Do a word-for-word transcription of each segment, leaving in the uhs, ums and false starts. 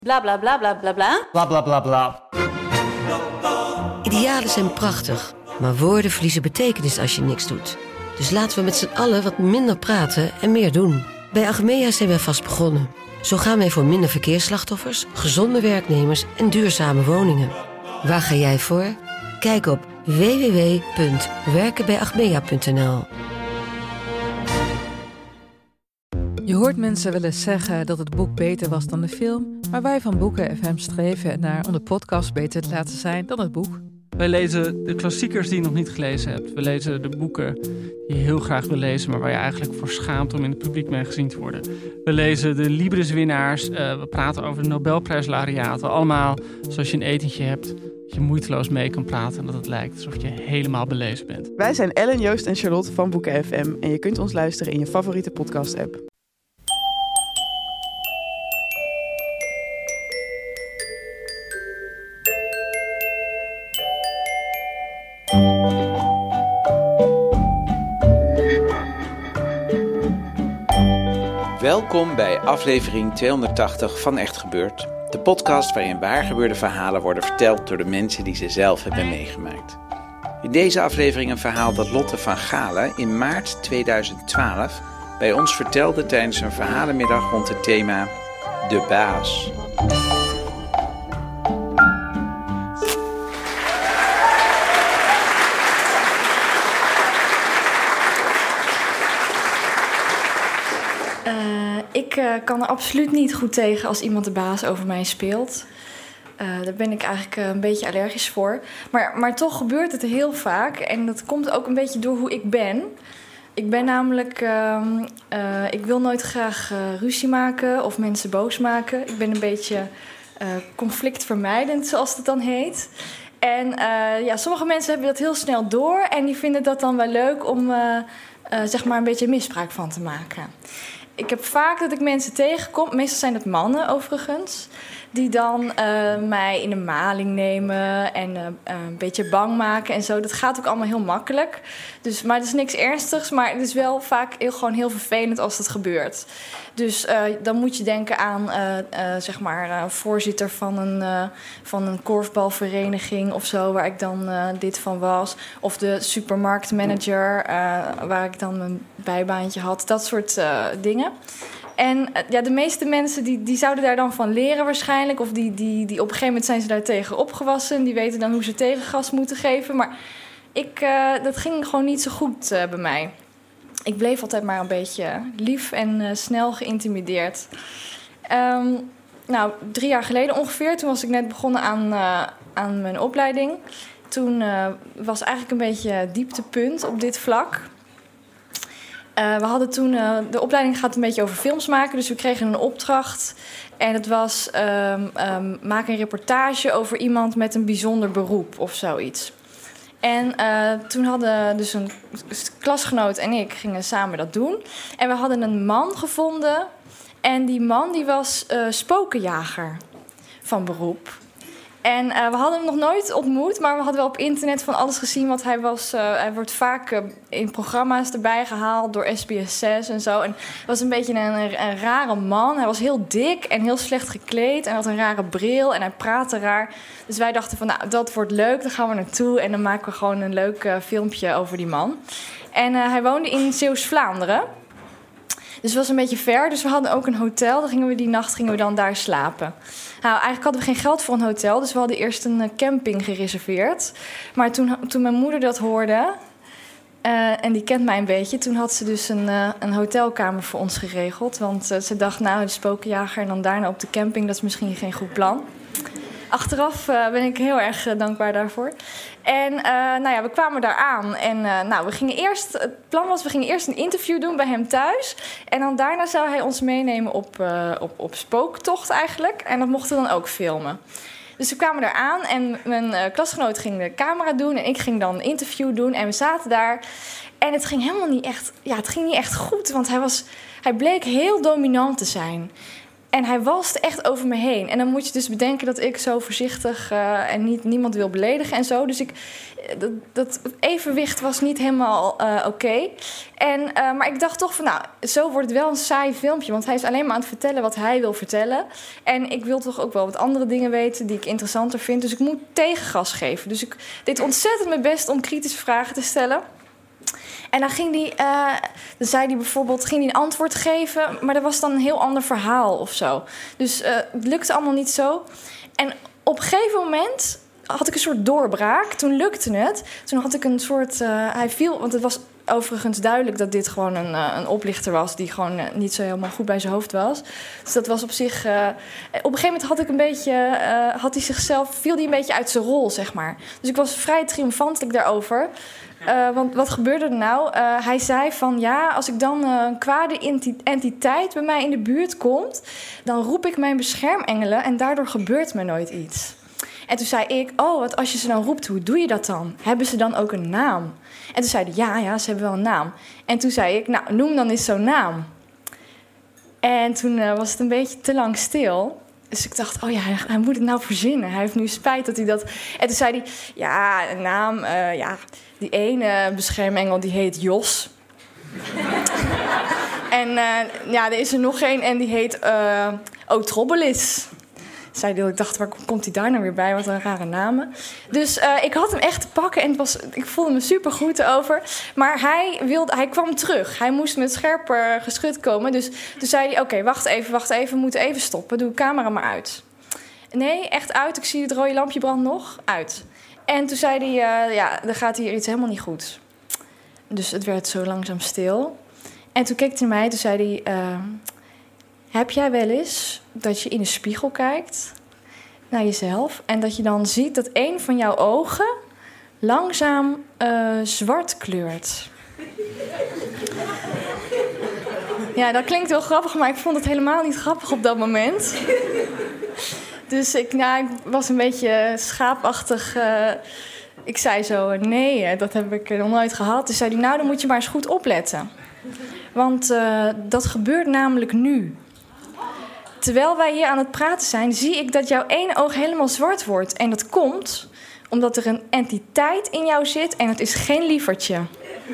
Bla bla bla bla bla bla. Bla bla bla bla. Idealen zijn prachtig, maar woorden verliezen betekenis als je niks doet. Dus laten we met z'n allen wat minder praten en meer doen. Bij Achmea zijn wij vast begonnen. Zo gaan wij voor minder verkeersslachtoffers, gezonde werknemers en duurzame woningen. Waar ga jij voor? Kijk op w w w punt werken bij achmea punt n l. Je hoort mensen wel eens zeggen dat het boek beter was dan de film, maar wij van Boeken F M streven naar om de podcast beter te laten zijn dan het boek. Wij lezen de klassiekers die je nog niet gelezen hebt. We lezen de boeken die je heel graag wil lezen, maar waar je eigenlijk voor schaamt om in het publiek mee gezien te worden. We lezen de Libris-winnaars. Uh, we praten over de Nobelprijslaureaten. Allemaal zoals je een etentje hebt, dat je moeiteloos mee kan praten en dat het lijkt alsof je helemaal belezen bent. Wij zijn Ellen, Joost en Charlotte van Boeken F M en je kunt ons luisteren in je favoriete podcast-app. Welkom bij aflevering tweehonderdtachtig van Echt Gebeurd. De podcast waarin waargebeurde verhalen worden verteld door de mensen die ze zelf hebben meegemaakt. In deze aflevering een verhaal dat Lotte van Galen in maart tweeduizend twaalf bij ons vertelde tijdens een verhalenmiddag rond het thema De Baas. Ik uh, kan er absoluut niet goed tegen als iemand de baas over mij speelt. Uh, daar ben ik eigenlijk uh, een beetje allergisch voor. Maar, maar toch gebeurt het heel vaak. En dat komt ook een beetje door hoe ik ben. Ik ben namelijk... Uh, uh, ik wil nooit graag uh, ruzie maken of mensen boos maken. Ik ben een beetje uh, conflictvermijdend, zoals het dan heet. En uh, ja, sommige mensen hebben dat heel snel door. En die vinden dat dan wel leuk om uh, uh, zeg maar een beetje misbruik van te maken. Ik heb vaak dat ik mensen tegenkom, meestal zijn het mannen overigens, die dan uh, mij in de maling nemen en uh, een beetje bang maken en zo. Dat gaat ook allemaal heel makkelijk. Dus, maar het is niks ernstigs, maar het is wel vaak heel, gewoon heel vervelend als dat gebeurt. Dus uh, dan moet je denken aan uh, uh, zeg maar uh, voorzitter van een, uh, van een korfbalvereniging of zo, waar ik dan uh, dit van was. Of de supermarktmanager, uh, waar ik dan mijn bijbaantje had. Dat soort uh, dingen. En uh, ja, de meeste mensen die, die zouden daar dan van leren waarschijnlijk. Of die, die, die op een gegeven moment zijn ze daar tegen opgewassen. Die weten dan hoe ze tegengas moeten geven. Maar ik, uh, dat ging gewoon niet zo goed uh, bij mij. Ik bleef altijd maar een beetje lief en uh, snel geïntimideerd. Um, nou, drie jaar geleden ongeveer, toen was ik net begonnen aan, uh, aan mijn opleiding. Toen uh, was eigenlijk een beetje dieptepunt op dit vlak. Uh, we hadden toen, uh, de opleiding gaat een beetje over films maken, dus we kregen een opdracht. En het was, um, um, maak een reportage over iemand met een bijzonder beroep of zoiets. En uh, toen hadden dus een klasgenoot en ik gingen samen dat doen. En we hadden een man gevonden. En die man die was uh, spokenjager van beroep. En uh, we hadden hem nog nooit ontmoet, maar we hadden wel op internet van alles gezien. Want hij, was, uh, hij wordt vaak uh, in programma's erbij gehaald door S B S zes en zo. En hij was een beetje een, een, een rare man. Hij was heel dik en heel slecht gekleed en had een rare bril en hij praatte raar. Dus wij dachten van, nou, dat wordt leuk, daar gaan we naartoe. En dan maken we gewoon een leuk uh, filmpje over die man. En uh, hij woonde in Zeeuws-Vlaanderen. Dus het was een beetje ver, dus we hadden ook een hotel. Dan gingen we die nacht gingen we dan daar slapen. Nou, eigenlijk hadden we geen geld voor een hotel, dus we hadden eerst een camping gereserveerd. Maar toen, toen mijn moeder dat hoorde, uh, en die kent mij een beetje, toen had ze dus een, uh, een hotelkamer voor ons geregeld. Want uh, ze dacht, nou, de spokenjager en dan daarna op de camping, dat is misschien geen goed plan. Achteraf uh, ben ik heel erg uh, dankbaar daarvoor. En uh, nou ja, we kwamen daar aan. En uh, nou, we gingen eerst, het plan was, we gingen eerst een interview doen bij hem thuis. En dan daarna zou hij ons meenemen op, uh, op, op spooktocht eigenlijk. En dat mochten we dan ook filmen. Dus we kwamen daar aan en mijn uh, klasgenoot ging de camera doen. En ik ging dan een interview doen. En we zaten daar. En het ging helemaal niet echt, ja, het ging niet echt goed. Want hij, was, hij bleek heel dominant te zijn. En hij walste echt over me heen. En dan moet je dus bedenken dat ik zo voorzichtig uh, en niet, niemand wil beledigen en zo. Dus ik, dat, dat evenwicht was niet helemaal uh, oké. Okay. En, uh, maar ik dacht toch van, nou, zo wordt het wel een saai filmpje. Want hij is alleen maar aan het vertellen wat hij wil vertellen. En ik wil toch ook wel wat andere dingen weten die ik interessanter vind. Dus ik moet tegengas geven. Dus ik deed ontzettend mijn best om kritische vragen te stellen. En dan ging die, uh, dan zei hij bijvoorbeeld, ging hij een antwoord geven, maar dat was dan een heel ander verhaal of zo. Dus uh, het lukte allemaal niet zo. En op een gegeven moment had ik een soort doorbraak. Toen lukte het. Toen had ik een soort, uh, hij viel, want het was overigens duidelijk dat dit gewoon een, uh, een oplichter was die gewoon uh, niet zo helemaal goed bij zijn hoofd was. Dus dat was op zich. Uh, op een gegeven moment had ik een beetje, uh, had hij zichzelf, viel hij een beetje uit zijn rol, zeg maar. Dus ik was vrij triomfantelijk daarover. Uh, want wat gebeurde er nou? Uh, hij zei van, ja, als ik dan uh, een kwade entiteit bij mij in de buurt komt, dan roep ik mijn beschermengelen en daardoor gebeurt me nooit iets. En toen zei ik, oh, wat als je ze dan roept, hoe doe je dat dan? Hebben ze dan ook een naam? En toen zei hij, ja, ja, ze hebben wel een naam. En toen zei ik, nou, noem dan eens zo'n naam. En toen uh, was het een beetje te lang stil. Dus ik dacht, oh ja, hij, hij moet het nou verzinnen. Hij heeft nu spijt dat hij dat... En toen zei hij, ja, een naam, uh, ja... Die ene beschermengel die heet Jos. en uh, ja, er is er nog één en die heet uh, Otrobbelis. Zei hij, ik dacht, waar komt hij daar nou weer bij? Wat een rare namen. Dus uh, ik had hem echt te pakken en het was, ik voelde me super goed over. Maar hij, wilde, hij kwam terug. Hij moest met scherper geschut komen. Dus toen zei hij, oké, okay, wacht even, wacht even. We moeten even stoppen. Doe de camera maar uit. Nee, echt uit. Ik zie het rode lampje brandt nog. Uit. En toen zei hij, uh, ja, er gaat hier iets helemaal niet goed. Dus het werd zo langzaam stil. En toen keek hij naar mij, toen zei hij... Uh, heb jij wel eens dat je in een spiegel kijkt naar jezelf... en dat je dan ziet dat een van jouw ogen langzaam uh, zwart kleurt? Ja, dat klinkt wel grappig, maar ik vond het helemaal niet grappig op dat moment... Dus ik, nou, ik was een beetje schaapachtig. Uh, ik zei zo, nee, dat heb ik nog nooit gehad. Dus zei hij, nou, dan moet je maar eens goed opletten. Want uh, dat gebeurt namelijk nu. Terwijl wij hier aan het praten zijn, zie ik dat jouw ene oog helemaal zwart wordt. En dat komt omdat er een entiteit in jou zit en het is geen lievertje.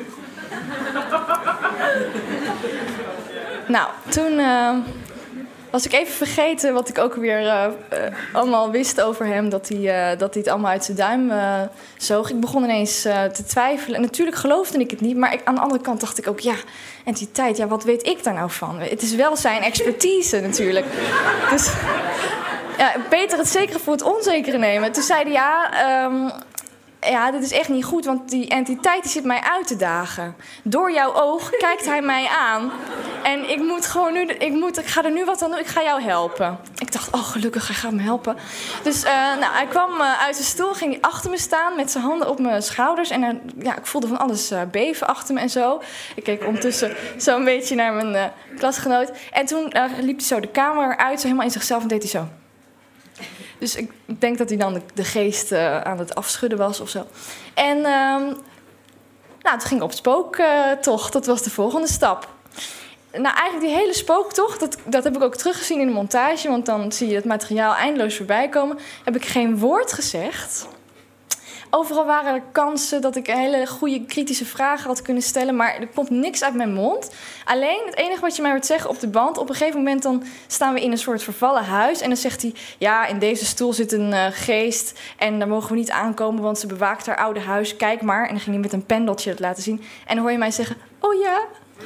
Nou, toen... Uh, was ik even vergeten wat ik ook weer uh, uh, allemaal wist over hem. Dat hij, uh, dat hij het allemaal uit zijn duim uh, zoog. Ik begon ineens uh, te twijfelen. En natuurlijk geloofde ik het niet. Maar ik, aan de andere kant dacht ik ook, ja, entiteit, ja, wat weet ik daar nou van? Het is wel zijn expertise natuurlijk. Dus ja, beter het zekere voor het onzekere nemen. Toen zei hij, ja... Um, Ja, dit is echt niet goed, want die entiteit die zit mij uit te dagen. Door jouw oog kijkt hij mij aan. En ik moet gewoon nu, ik, moet, ik ga er nu wat aan doen, ik ga jou helpen. Ik dacht, oh gelukkig, hij gaat me helpen. Dus uh, nou, hij kwam uh, uit zijn stoel, ging hij achter me staan met zijn handen op mijn schouders. En uh, ja, ik voelde van alles uh, beven achter me en zo. Ik keek ondertussen zo'n beetje naar mijn uh, klasgenoot. En toen uh, liep hij zo de kamer uit, zo helemaal in zichzelf en deed hij zo. Dus ik denk dat hij dan de, de geest uh, aan het afschudden was of zo. En uh, nou, toen ging ik op spooktocht. Dat was de volgende stap. Nou, eigenlijk die hele spooktocht, dat, dat heb ik ook teruggezien in de montage. Want dan zie je het materiaal eindeloos voorbij komen. Heb ik geen woord gezegd. Overal waren er kansen dat ik hele goede kritische vragen had kunnen stellen. Maar er komt niks uit mijn mond. Alleen het enige wat je mij hoort zeggen op de band. Op een gegeven moment dan staan we in een soort vervallen huis. En dan zegt hij, ja, in deze stoel zit een uh, geest. En daar mogen we niet aankomen, want ze bewaakt haar oude huis. Kijk maar. En dan ging hij met een pendeltje het laten zien. En dan hoor je mij zeggen, oh ja.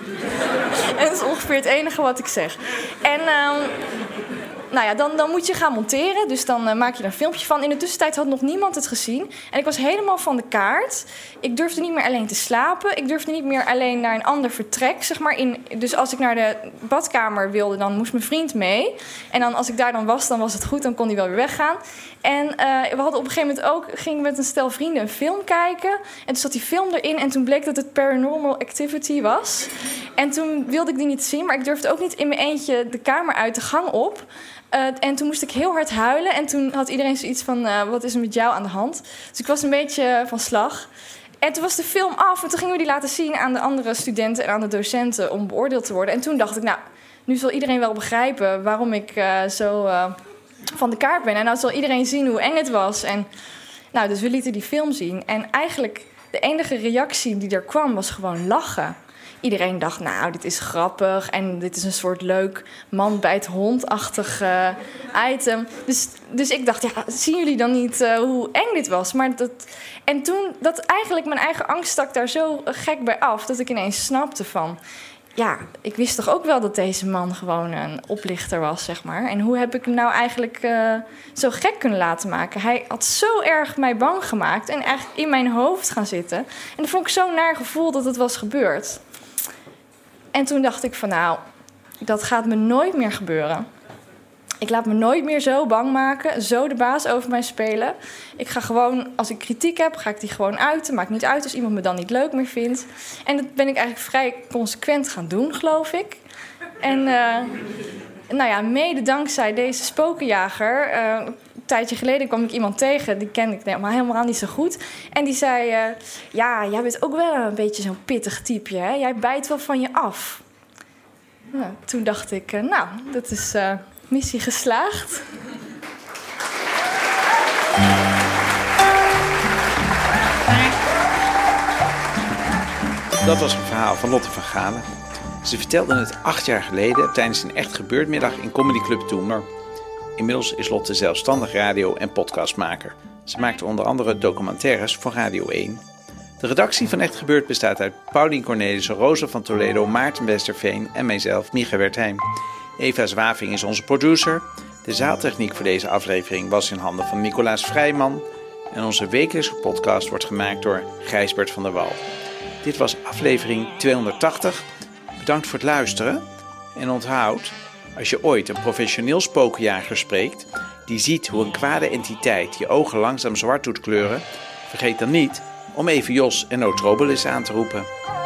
En dat is ongeveer het enige wat ik zeg. En... Uh, Nou ja, dan, dan moet je gaan monteren. Dus dan uh, maak je er een filmpje van. In de tussentijd had nog niemand het gezien. En ik was helemaal van de kaart. Ik durfde niet meer alleen te slapen. Ik durfde niet meer alleen naar een ander vertrek. Zeg maar in, dus als ik naar de badkamer wilde, dan moest mijn vriend mee. En dan, als ik daar dan was, dan was het goed. Dan kon hij wel weer weggaan. En uh, we hadden op een gegeven moment ook... gingen met een stel vrienden een film kijken. En toen zat die film erin. En toen bleek dat het Paranormal Activity was. En toen wilde ik die niet zien. Maar ik durfde ook niet in mijn eentje de kamer uit, de gang op. Uh, en toen moest ik heel hard huilen. En toen had iedereen zoiets van, uh, wat is er met jou aan de hand? Dus ik was een beetje van slag. En toen was de film af. En toen gingen we die laten zien aan de andere studenten en aan de docenten om beoordeeld te worden. En toen dacht ik, nou, nu zal iedereen wel begrijpen waarom ik uh, zo uh, van de kaart ben. En nou zal iedereen zien hoe eng het was. En nou, dus we lieten die film zien. En eigenlijk de enige reactie die er kwam was gewoon lachen. Iedereen dacht, nou, dit is grappig en dit is een soort leuk man bij het hondachtig uh, item. Dus, dus ik dacht, ja, zien jullie dan niet uh, hoe eng dit was? Maar dat, en toen, dat eigenlijk mijn eigen angst stak daar zo gek bij af, dat ik ineens snapte van, ja, ik wist toch ook wel dat deze man gewoon een oplichter was, zeg maar. En hoe heb ik hem nou eigenlijk uh, zo gek kunnen laten maken? Hij had zo erg mij bang gemaakt en eigenlijk in mijn hoofd gaan zitten. En dat vond ik zo'n naar gevoel dat het was gebeurd. En toen dacht ik van, nou, dat gaat me nooit meer gebeuren. Ik laat me nooit meer zo bang maken, zo de baas over mij spelen. Ik ga gewoon, als ik kritiek heb, ga ik die gewoon uiten. Maakt niet uit als iemand me dan niet leuk meer vindt. En dat ben ik eigenlijk vrij consequent gaan doen, geloof ik. En uh, nou ja, mede dankzij deze spokenjager. Uh, een tijdje geleden kwam ik iemand tegen, die kende ik helemaal, helemaal niet zo goed. En die zei, uh, ja, jij bent ook wel een beetje zo'n pittig type, hè? Jij bijt wel van je af. Nou, toen dacht ik, uh, nou, dat is uh, missie geslaagd. Dat was een verhaal van Lotte van Galen. Ze vertelde het acht jaar geleden tijdens een echt gebeurtmiddag in Comedy Club Toemler. Inmiddels is Lotte zelfstandig radio- en podcastmaker. Ze maakte onder andere documentaires voor Radio één. De redactie van Echt Gebeurd bestaat uit Paulien Cornelissen, Rosa van Toledo, Maarten Westerveen en mijzelf, Micha Wertheim. Eva Zwaving is onze producer. De zaaltechniek voor deze aflevering was in handen van Nicolaas Vrijman. En onze wekelijkse podcast wordt gemaakt door Gijsbert van der Wal. Dit was aflevering tweehonderdtachtig. Bedankt voor het luisteren. En onthoud, als je ooit een professioneel spookjager spreekt die ziet hoe een kwade entiteit je ogen langzaam zwart doet kleuren, vergeet dan niet om even Jos en Nootrobelis aan te roepen.